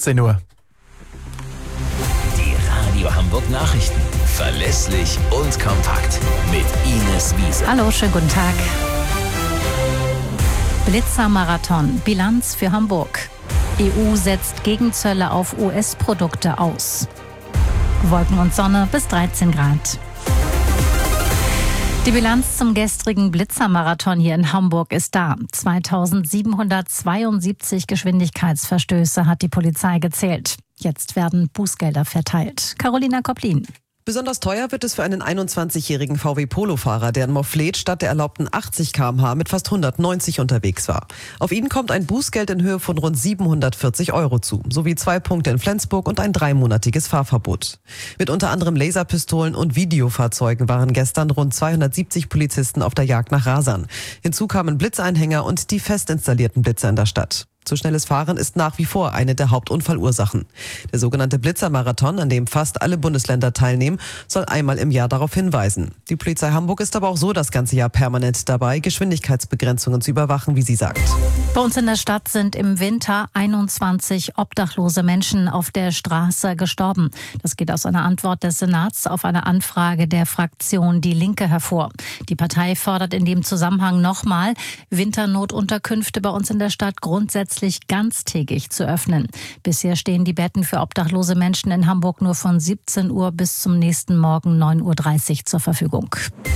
17 Uhr. Die Radio Hamburg Nachrichten. Verlässlich und kompakt. Mit Ines Wiese. Hallo, schönen guten Tag. Blitzermarathon. Bilanz für Hamburg. EU setzt Gegenzölle auf US-Produkte aus. Wolken und Sonne bis 13 Grad. Die Bilanz zum gestrigen Blitzermarathon hier in Hamburg ist da. 2772 Geschwindigkeitsverstöße hat die Polizei gezählt. Jetzt werden Bußgelder verteilt. Carolina Kopplin. Besonders teuer wird es für einen 21-jährigen VW-Polo-Fahrer, der in Mofflet statt der erlaubten 80 km/h mit fast 190 unterwegs war. Auf ihn kommt ein Bußgeld in Höhe von rund 740 € zu, sowie 2 Punkte in Flensburg und ein 3-monatiges Fahrverbot. Mit unter anderem Laserpistolen und Videofahrzeugen waren gestern rund 270 Polizisten auf der Jagd nach Rasern. Hinzu kamen Blitzeinhänger und die fest installierten Blitzer in der Stadt. Zu schnelles Fahren ist nach wie vor eine der Hauptunfallursachen. Der sogenannte Blitzermarathon, an dem fast alle Bundesländer teilnehmen, soll einmal im Jahr darauf hinweisen. Die Polizei Hamburg ist aber auch so das ganze Jahr permanent dabei, Geschwindigkeitsbegrenzungen zu überwachen, wie sie sagt. Bei uns in der Stadt sind im Winter 21 obdachlose Menschen auf der Straße gestorben. Das geht aus einer Antwort des Senats auf eine Anfrage der Fraktion Die Linke hervor. Die Partei fordert in dem Zusammenhang nochmal, Winternotunterkünfte bei uns in der Stadt grundsätzlich ganztägig zu öffnen. Bisher stehen die Betten für obdachlose Menschen in Hamburg nur von 17 Uhr bis zum nächsten Morgen 9.30 Uhr zur Verfügung.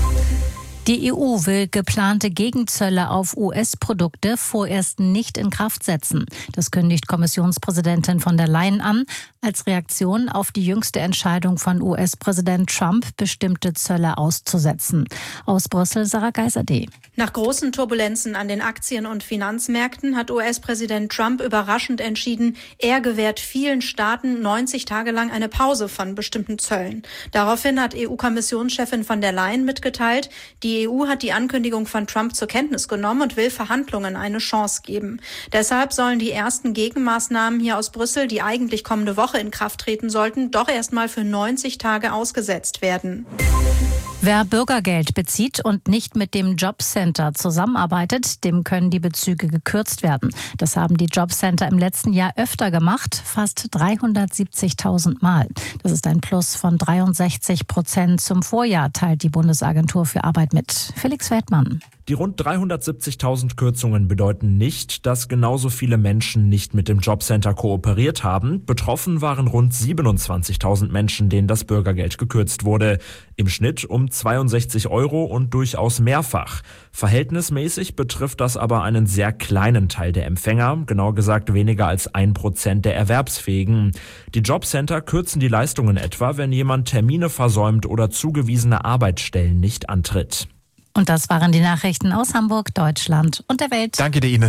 Die EU will geplante Gegenzölle auf US-Produkte vorerst nicht in Kraft setzen. Das kündigt Kommissionspräsidentin von der Leyen an, als Reaktion auf die jüngste Entscheidung von US-Präsident Trump, bestimmte Zölle auszusetzen. Aus Brüssel, Sarah Geiser-D. Nach großen Turbulenzen an den Aktien- und Finanzmärkten hat US-Präsident Trump überraschend entschieden, er gewährt vielen Staaten 90 Tage lang eine Pause von bestimmten Zöllen. Daraufhin hat EU-Kommissionschefin von der Leyen mitgeteilt, die EU hat die Ankündigung von Trump zur Kenntnis genommen und will Verhandlungen eine Chance geben. Deshalb sollen die ersten Gegenmaßnahmen hier aus Brüssel, die eigentlich kommende Woche in Kraft treten sollten, doch erst mal für 90 Tage ausgesetzt werden. Wer Bürgergeld bezieht und nicht mit dem Jobcenter zusammenarbeitet, dem können die Bezüge gekürzt werden. Das haben die Jobcenter im letzten Jahr öfter gemacht, fast 370.000 Mal. Das ist ein Plus von 63% zum Vorjahr, teilt die Bundesagentur für Arbeit mit. Felix Feldmann. Die rund 370.000 Kürzungen bedeuten nicht, dass genauso viele Menschen nicht mit dem Jobcenter kooperiert haben. Betroffen waren rund 27.000 Menschen, denen das Bürgergeld gekürzt wurde. Im Schnitt um 62 € und durchaus mehrfach. Verhältnismäßig betrifft das aber einen sehr kleinen Teil der Empfänger, genau gesagt weniger als 1% der Erwerbsfähigen. Die Jobcenter kürzen die Leistungen etwa, wenn jemand Termine versäumt oder zugewiesene Arbeitsstellen nicht antritt. Und das waren die Nachrichten aus Hamburg, Deutschland und der Welt. Danke dir, Ines.